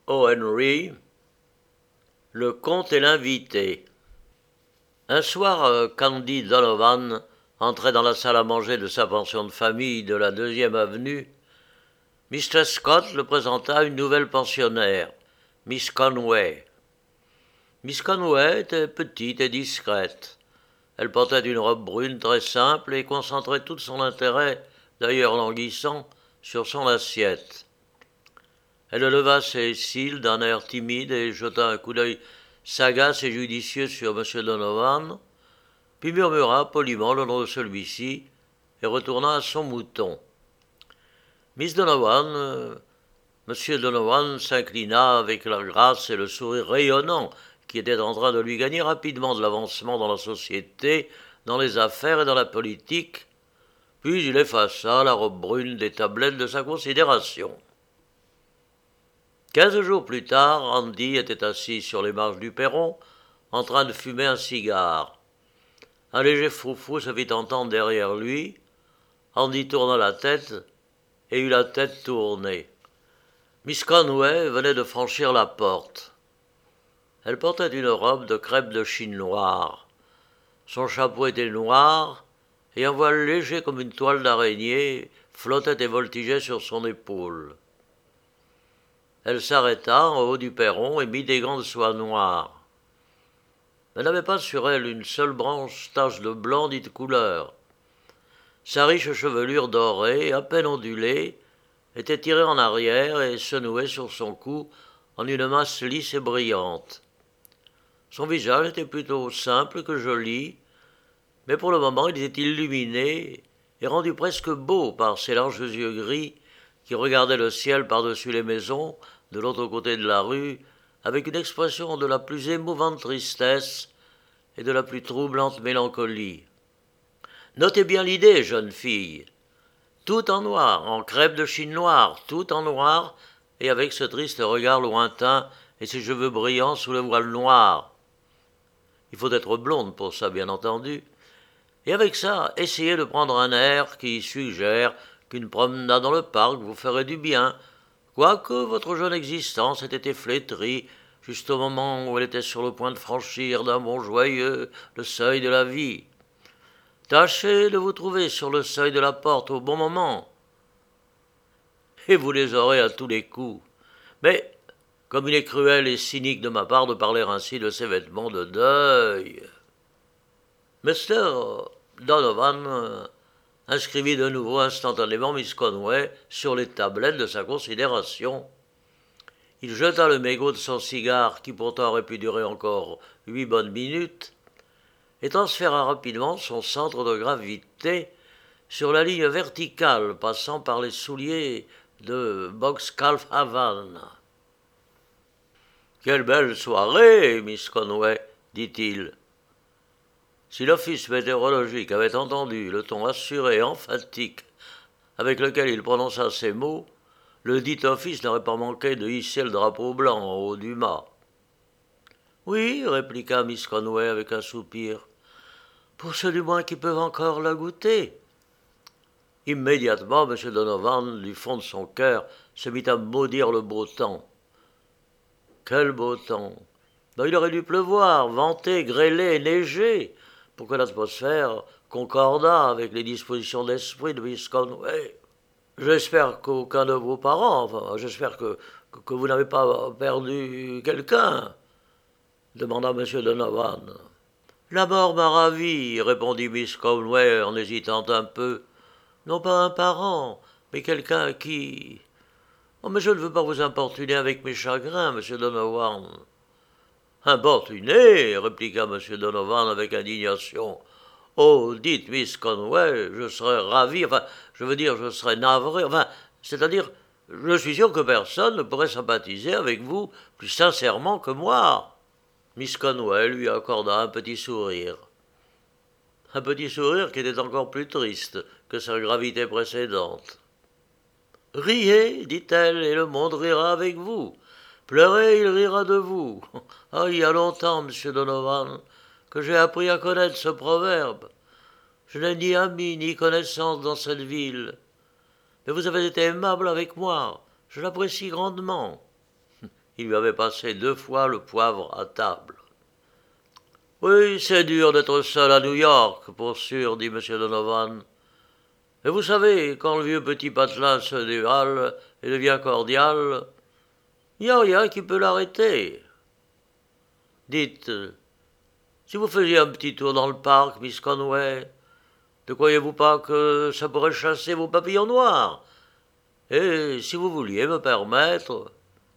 O. Henry, le comte et l'invité. Un soir, Candy Donovan entrait dans la salle à manger de sa pension de famille de la 2e avenue. Mr. Scott le présenta à une nouvelle pensionnaire, Miss Conway. Miss Conway était petite et discrète. Elle portait une robe brune très simple et concentrait tout son intérêt, d'ailleurs languissant, sur son assiette. Elle leva ses cils d'un air timide et jeta un coup d'œil sagace et judicieux sur M. Donovan, puis murmura poliment le nom de celui-ci et retourna à son mouton. Miss Donovan, M. Donovan s'inclina avec la grâce et le sourire rayonnant qui était en train de lui gagner rapidement de l'avancement dans la société, dans les affaires et dans la politique, puis il effaça la robe brune des tablettes de sa considération. 15 jours plus tard, Andy était assis sur les marches du perron, en train de fumer un cigare. Un léger froufrou se fit entendre derrière lui. Andy tourna la tête et eut la tête tournée. Miss Conway venait de franchir la porte. Elle portait une robe de crêpe de Chine noire. Son chapeau était noir, et un voile léger comme une toile d'araignée flottait et voltigeait sur son épaule. Elle s'arrêta en haut du perron et mit des gants de soie noire. Elle n'avait pas sur elle une seule branche tache de blanc ni de couleur. Sa riche chevelure dorée, à peine ondulée, était tirée en arrière et se nouait sur son cou en une masse lisse et brillante. Son visage était plutôt simple que joli, mais pour le moment il était illuminé et rendu presque beau par ses larges yeux gris qui regardaient le ciel par-dessus les maisons de l'autre côté de la rue avec une expression de la plus émouvante tristesse et de la plus troublante mélancolie. Notez bien l'idée, jeune fille. Tout en noir, en crêpe de Chine noire, tout en noir, et avec ce triste regard lointain et ses cheveux brillants sous le voile noir. Il faut être blonde pour ça, bien entendu. Et avec ça, essayez de prendre un air qui suggère qu'une promenade dans le parc vous ferait du bien, quoique votre jeune existence ait été flétrie juste au moment où elle était sur le point de franchir d'un bond joyeux le seuil de la vie. Tâchez de vous trouver sur le seuil de la porte au bon moment, et vous les aurez à tous les coups. Mais, comme il est cruel et cynique de ma part de parler ainsi de ces vêtements de deuil. Mr. Donovan inscrivit de nouveau instantanément Miss Conway sur les tablettes de sa considération. Il jeta le mégot de son cigare, qui pourtant aurait pu durer encore 8 bonnes minutes, et transféra rapidement son centre de gravité sur la ligne verticale passant par les souliers de Box-Calf-Havan. « Quelle belle soirée, Miss Conway, dit-il. » Si l'office météorologique avait entendu le ton assuré et emphatique avec lequel il prononça ces mots, le dit office n'aurait pas manqué de hisser le drapeau blanc en haut du mât. « Oui, répliqua Miss Conway avec un soupir, pour ceux du moins qui peuvent encore la goûter. » Immédiatement, M. Donovan, du fond de son cœur, se mit à maudire le beau temps. Quel beau temps! Ben, il aurait dû pleuvoir, venter, grêler, neiger, pour que l'atmosphère concordât avec les dispositions d'esprit de Miss Conway. J'espère qu'aucun de vos parents, j'espère que vous n'avez pas perdu quelqu'un, demanda M. Donovan. La mort m'a ravi, répondit Miss Conway en hésitant un peu. Non pas un parent, mais quelqu'un à qui... Oh, mais je ne veux pas vous importuner avec mes chagrins, M. Donovan. Importuné, répliqua M. Donovan avec indignation. Oh, dites, Miss Conway, je serais ravi, je serais navré, c'est-à-dire, je suis sûr que personne ne pourrait sympathiser avec vous plus sincèrement que moi. Miss Conway lui accorda un petit sourire. Un petit sourire qui était encore plus triste que sa gravité précédente. Riez, dit-elle, et le monde rira avec vous. Pleurez, il rira de vous. Ah, il y a longtemps, monsieur Donovan, que j'ai appris à connaître ce proverbe. Je n'ai ni amis ni connaissances dans cette ville. Mais vous avez été aimable avec moi. Je l'apprécie grandement. Il lui avait passé 2 fois le poivre à table. Oui, c'est dur d'être seul à New York, pour sûr, dit M. Donovan. Et vous savez, quand le vieux petit patelin se dévale et devient cordial, il n'y a rien qui peut l'arrêter. Dites, si vous faisiez un petit tour dans le parc, Miss Conway, ne croyez-vous pas que ça pourrait chasser vos papillons noirs? Et si vous vouliez me permettre...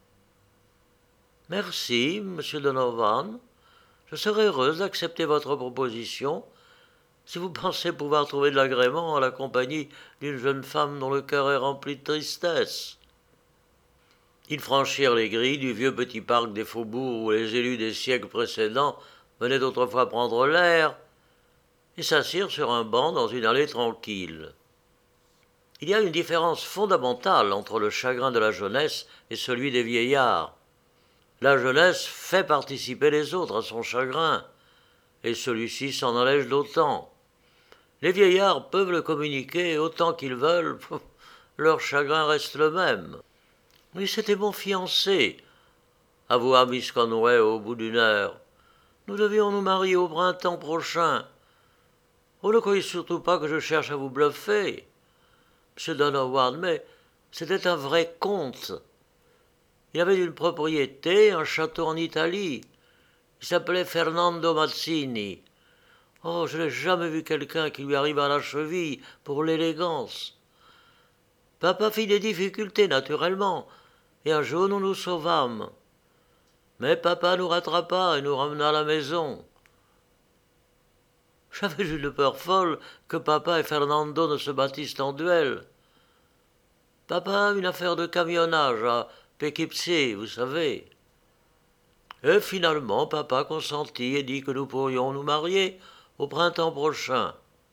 Merci, monsieur Donovan. Je serais heureuse d'accepter votre proposition si vous pensez pouvoir trouver de l'agrément à la compagnie d'une jeune femme dont le cœur est rempli de tristesse. Ils franchirent les grilles du vieux petit parc des faubourgs où les élus des siècles précédents venaient autrefois prendre l'air et s'assirent sur un banc dans une allée tranquille. Il y a une différence fondamentale entre le chagrin de la jeunesse et celui des vieillards. La jeunesse fait participer les autres à son chagrin, et celui-ci s'en allège d'autant. Les vieillards peuvent le communiquer autant qu'ils veulent, leur chagrin reste le même. Mais c'était mon fiancé, avoua Miss Conway au bout d'une heure. Nous devions nous marier au printemps prochain. Vous ne croyez surtout pas que je cherche à vous bluffer, M. Donovan, mais c'était un vrai comte. Il avait une propriété, un château en Italie. Il s'appelait Fernando Mazzini. Oh, je n'ai jamais vu quelqu'un qui lui arrive à la cheville pour l'élégance. Papa fit des difficultés, naturellement, et un jour nous nous sauvâmes. Mais papa nous rattrapa et nous ramena à la maison. J'avais une peur folle que papa et Fernando ne se battissent en duel. Papa a une affaire de camionnage à Poughkeepsie, vous savez. Et finalement, papa consentit et dit que nous pourrions nous marier au printemps prochain.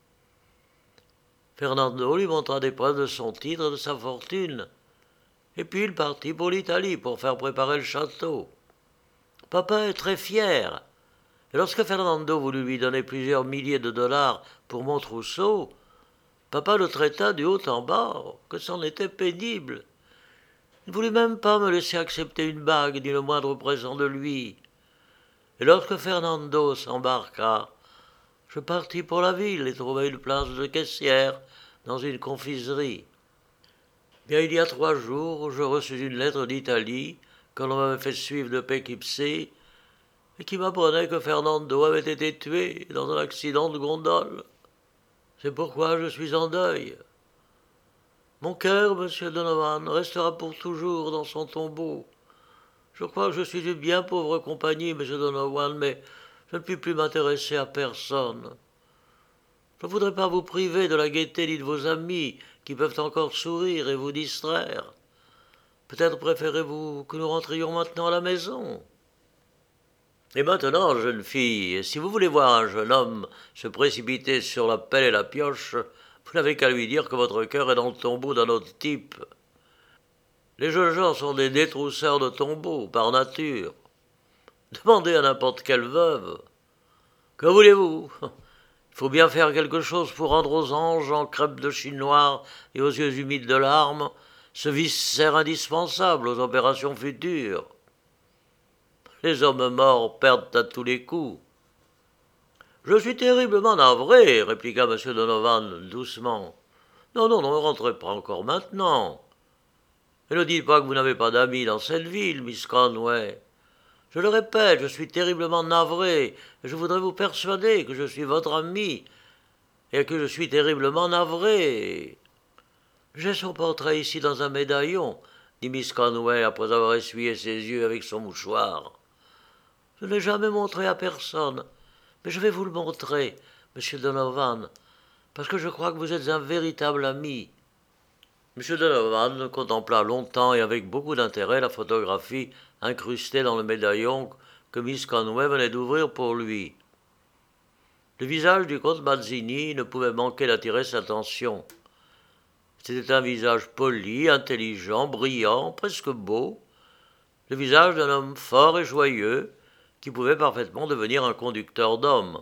Fernando lui montra des preuves de son titre et de sa fortune, et puis il partit pour l'Italie pour faire préparer le château. Papa est très fier, et lorsque Fernando voulut lui donner plusieurs milliers de dollars pour mon trousseau, papa le traita du haut en bas, que c'en était pénible. Il ne voulut même pas me laisser accepter une bague ni le moindre présent de lui. Et lorsque Fernando s'embarqua, je partis pour la ville et trouvai une place de caissière dans une confiserie. Bien, il y a 3 jours, je reçus une lettre d'Italie que l'on m'avait fait suivre de Poughkeepsie et qui m'apprenait que Fernando avait été tué dans un accident de gondole. C'est pourquoi je suis en deuil. Mon cœur, monsieur Donovan, restera pour toujours dans son tombeau. Je crois que je suis une bien pauvre compagnie, monsieur Donovan, mais je ne puis plus m'intéresser à personne. Je ne voudrais pas vous priver de la gaieté ni de vos amis qui peuvent encore sourire et vous distraire. Peut-être préférez-vous que nous rentrions maintenant à la maison. Et maintenant, jeune fille, si vous voulez voir un jeune homme se précipiter sur la pelle et la pioche, vous n'avez qu'à lui dire que votre cœur est dans le tombeau d'un autre type. Les jeunes gens sont des détrousseurs de tombeaux, par nature. Demandez à n'importe quelle veuve. Que voulez-vous? Il faut bien faire quelque chose pour rendre aux anges en crêpes de Chine noire et aux yeux humides de larmes ce viscère indispensable aux opérations futures. Les hommes morts perdent à tous les coups. Je suis terriblement navré, répliqua M. Donovan doucement. Non, ne rentrez pas encore maintenant. Et ne dites pas que vous n'avez pas d'amis dans cette ville, Miss Conway. Je le répète, je suis terriblement navré, et je voudrais vous persuader que je suis votre ami, et que je suis terriblement navré. J'ai son portrait ici dans un médaillon, dit Miss Conway après avoir essuyé ses yeux avec son mouchoir. Je ne l'ai jamais montré à personne, mais je vais vous le montrer, monsieur Donovan, parce que je crois que vous êtes un véritable ami. M. Donovan contempla longtemps et avec beaucoup d'intérêt la photographie incrustée dans le médaillon que Miss Conway venait d'ouvrir pour lui. Le visage du comte Mazzini ne pouvait manquer d'attirer sa attention. C'était un visage poli, intelligent, brillant, presque beau, le visage d'un homme fort et joyeux, qui pouvait parfaitement devenir un conducteur d'hommes.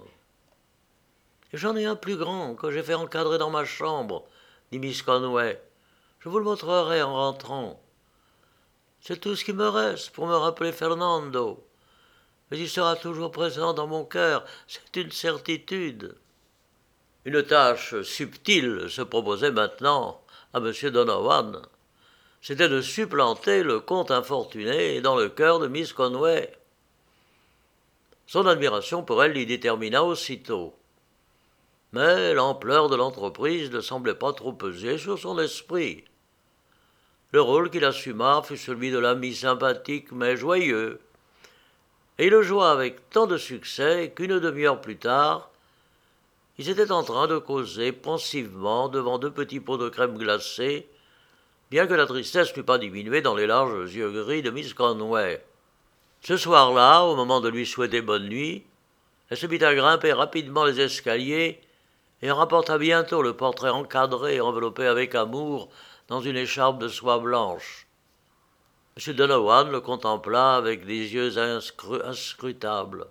« J'en ai un plus grand que j'ai fait encadrer dans ma chambre, dit Miss Conway. Je vous le montrerai en rentrant. C'est tout ce qui me reste pour me rappeler Fernando. Mais il sera toujours présent dans mon cœur, c'est une certitude. Une tâche subtile se proposait maintenant à M. Donovan. C'était de supplanter le comte infortuné dans le cœur de Miss Conway. Son admiration pour elle l'y détermina aussitôt. Mais l'ampleur de l'entreprise ne semblait pas trop peser sur son esprit. Le rôle qu'il assuma fut celui de l'ami sympathique mais joyeux, et il le joua avec tant de succès qu'une demi-heure plus tard, ils étaient en train de causer pensivement devant 2 petits pots de crème glacée, bien que la tristesse n'eût pas diminué dans les larges yeux gris de Miss Conway. Ce soir-là, au moment de lui souhaiter bonne nuit, elle se mit à grimper rapidement les escaliers et en rapporta bientôt le portrait encadré et enveloppé avec amour dans une écharpe de soie blanche. M. Donovan le contempla avec des yeux inscrutables.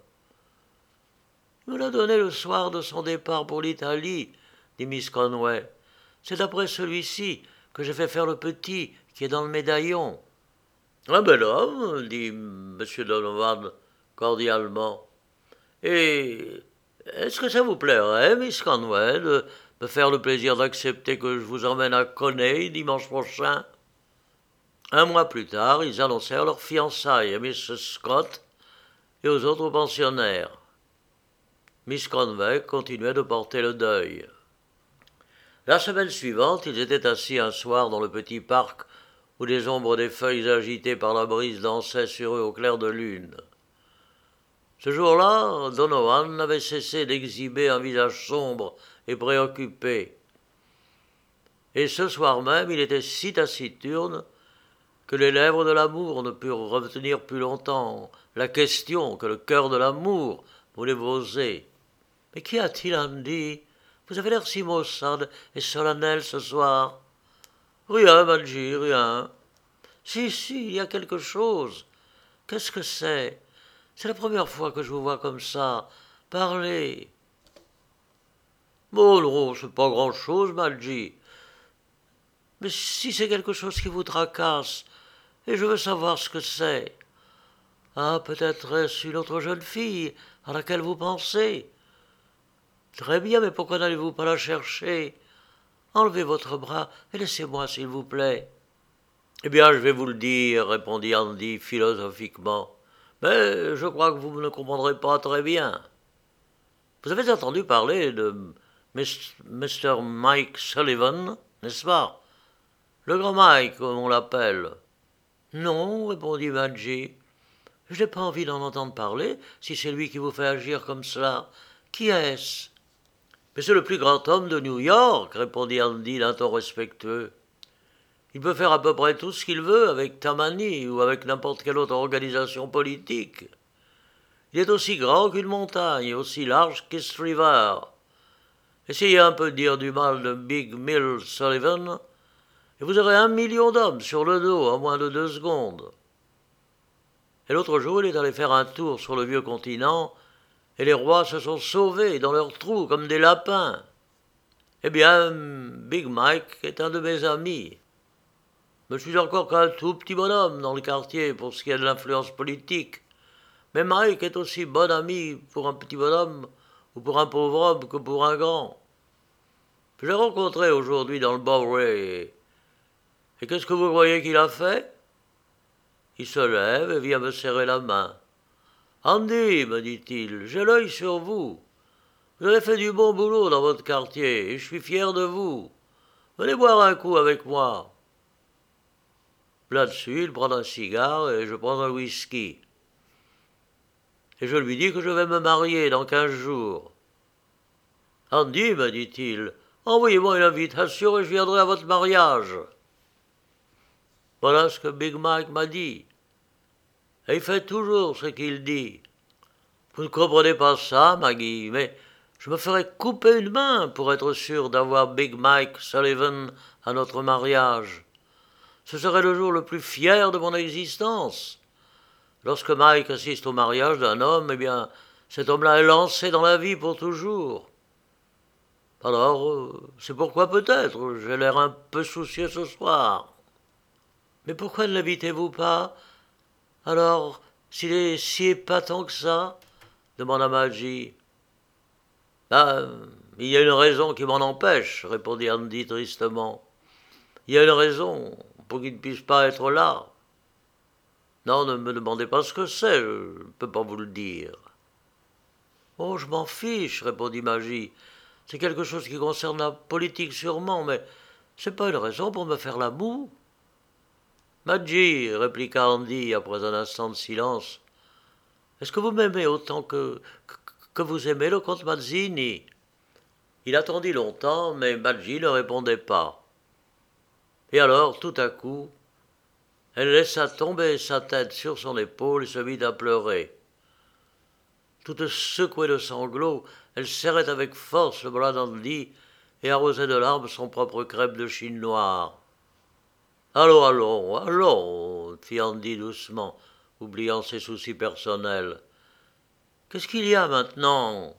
« Il me l'a donné le soir de son départ pour l'Italie, dit Miss Conway. C'est d'après celui-ci que j'ai fait faire le petit qui est dans le médaillon. »« Un bel homme, dit M. Donovan cordialement. Et est-ce que ça vous plairait, Miss Conway, de me faire le plaisir d'accepter que je vous emmène à Conney dimanche prochain ?» 1 mois plus tard, ils annoncèrent leur fiançailles à Miss Scott et aux autres pensionnaires. Miss Conway continuait de porter le deuil. La semaine suivante, ils étaient assis un soir dans le petit parc où les ombres des feuilles agitées par la brise dansaient sur eux au clair de lune. Ce jour-là, Donovan n'avait cessé d'exhiber un visage sombre et préoccupé. Et ce soir même, il était si taciturne que les lèvres de l'amour ne purent retenir plus longtemps la question que le cœur de l'amour voulait poser. « Mais qu'y a-t-il, Andy ? Vous avez l'air si maussade et solennel ce soir. »« Rien, Madgy, rien. »« Si, il y a quelque chose. Qu'est-ce que c'est ? C'est la première fois que je vous vois comme ça. Parlez. »« Bon, non, c'est pas grand-chose, Madgy. Mais si c'est quelque chose qui vous tracasse, et je veux savoir ce que c'est. Ah, peut-être est-ce une autre jeune fille à laquelle vous pensez. Très bien, mais pourquoi n'allez-vous pas la chercher? Enlevez votre bras et laissez-moi, s'il vous plaît. Eh bien, je vais vous le dire, répondit Andy philosophiquement, mais je crois que vous ne comprendrez pas très bien. Vous avez entendu parler de Mr. Mike Sullivan, n'est-ce pas? Le grand Mike, comme on l'appelle. Non, répondit Madgy. Je n'ai pas envie d'en entendre parler, si c'est lui qui vous fait agir comme cela. Qui est-ce? Mais c'est le plus grand homme de New York, répondit Andy d'un ton respectueux. Il peut faire à peu près tout ce qu'il veut avec Tammany ou avec n'importe quelle autre organisation politique. Il est aussi grand qu'une montagne, aussi large qu'East River. Essayez un peu de dire du mal de Big Mill Sullivan, et vous aurez 1 million d'hommes sur le dos en moins de 2 secondes. Et l'autre jour, il est allé faire un tour sur le vieux continent, et les rois se sont sauvés dans leurs trous comme des lapins. Eh bien, Big Mike est un de mes amis. Je suis encore qu'un tout petit bonhomme dans le quartier pour ce qui est de l'influence politique, mais Mike est aussi bon ami pour un petit bonhomme ou pour un pauvre homme que pour un grand. Je l'ai rencontré aujourd'hui dans le Bowery. Et qu'est-ce que vous croyez qu'il a fait? Il se lève et vient me serrer la main. « Andy, me dit-il, j'ai l'œil sur vous. Vous avez fait du bon boulot dans votre quartier et je suis fier de vous. Venez boire un coup avec moi. » Là-dessus, il prend un cigare et je prends un whisky. Et je lui dis que je vais me marier dans 15 jours. « Andy, me dit-il, envoyez-moi une invitation et je viendrai à votre mariage. » Voilà ce que Big Mike m'a dit. Et il fait toujours ce qu'il dit. Vous ne comprenez pas ça, Maggie, mais je me ferais couper une main pour être sûr d'avoir Big Mike Sullivan à notre mariage. Ce serait le jour le plus fier de mon existence. Lorsque Mike assiste au mariage d'un homme, eh bien, cet homme-là est lancé dans la vie pour toujours. Alors, c'est pourquoi peut-être j'ai l'air un peu soucieux ce soir. Mais pourquoi ne l'invitez-vous pas? Alors, s'il est si épatant que ça? Demanda Maggie. Ben, il y a une raison qui m'en empêche, répondit Andy tristement. Il y a une raison pour qu'il ne puisse pas être là. Non, ne me demandez pas ce que c'est, je ne peux pas vous le dire. Oh, je m'en fiche, répondit Maggie. C'est quelque chose qui concerne la politique sûrement, mais c'est pas une raison pour me faire la moue. Maggie, répliqua Andy après un instant de silence, est-ce que vous m'aimez autant que vous aimez le comte Mazzini? Il attendit longtemps, mais Maggie ne répondait pas. Et alors, tout à coup, elle laissa tomber sa tête sur son épaule et se mit à pleurer. Toute secouée de sanglots, elle serrait avec force le bras d'Andy et arrosait de larmes son propre crêpe de Chine noire. Allons, allons, allons, fit Andy doucement, oubliant ses soucis personnels. Qu'est-ce qu'il y a maintenant?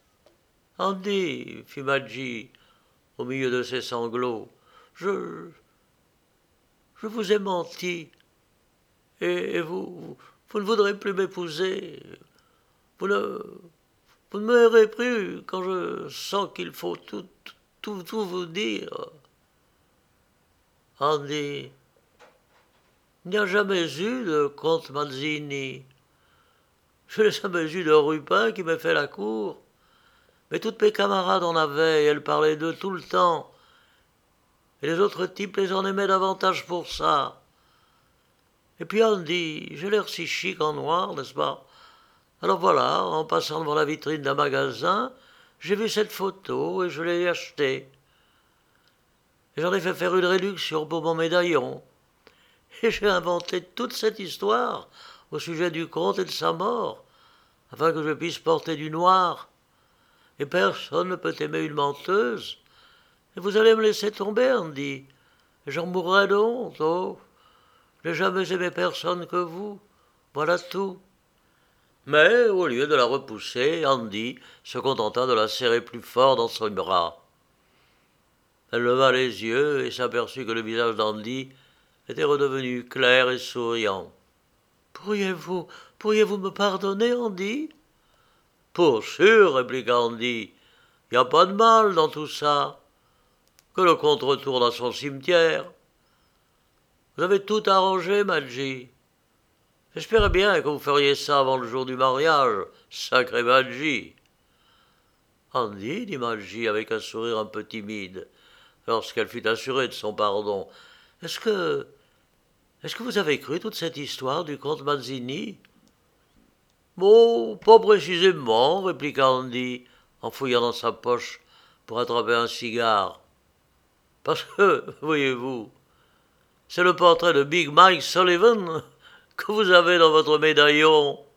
Andy, fit Maggie, au milieu de ses sanglots, je vous ai menti. Et vous ne voudrez plus m'épouser. Vous ne m'aurez plus quand je sens qu'il faut tout vous dire. Andy, il n'y a jamais eu de comte Mazzini. Je n'ai jamais eu de Rupin qui m'ait fait la cour. Mais toutes mes camarades en avaient, et elles parlaient d'eux tout le temps. Et les autres types les en aimaient davantage pour ça. Et puis Andy, j'ai l'air si chic en noir, n'est-ce pas? Alors voilà, en passant devant la vitrine d'un magasin, j'ai vu cette photo et je l'ai achetée. Et j'en ai fait faire une réduction pour mon médaillon. Et j'ai inventé toute cette histoire au sujet du comte et de sa mort, afin que je puisse porter du noir. Et personne ne peut aimer une menteuse. Et vous allez me laisser tomber, Andy. Et j'en mourrai de honte, oh. Je n'ai jamais aimé personne que vous. Voilà tout. Mais, au lieu de la repousser, Andy se contenta de la serrer plus fort dans son bras. Elle leva les yeux et s'aperçut que le visage d'Andy était redevenu clair et souriant. Pourriez-vous me pardonner, Andy? Pour sûr, répliqua Andy. Y a pas de mal dans tout ça. Que le comte retourne à son cimetière. Vous avez tout arrangé, Maggie. J'espérais bien que vous feriez ça avant le jour du mariage, sacré Maggie. Andy, dit Maggie avec un sourire un peu timide, lorsqu'elle fut assurée de son pardon. Est-ce que vous avez cru toute cette histoire du comte Mazzini? Bon, pas précisément, répliqua Andy, en fouillant dans sa poche pour attraper un cigare. Parce que, voyez-vous, c'est le portrait de Big Mike Sullivan que vous avez dans votre médaillon.